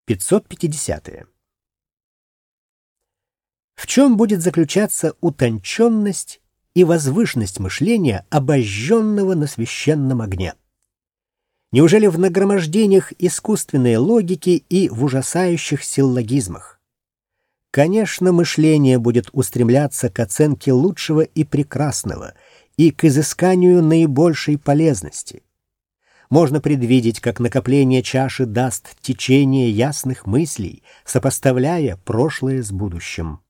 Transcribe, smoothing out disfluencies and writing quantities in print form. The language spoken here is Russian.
550. В чем будет заключаться утонченность и возвышенность мышления, обожженного на священном огне? Неужели в нагромождениях искусственной логики и в ужасающих силлогизмах? Конечно, мышление будет устремляться к оценке лучшего и прекрасного и к изысканию наибольшей полезности. Можно предвидеть, как накопление чаши даст течение ясных мыслей, сопоставляя прошлое с будущим.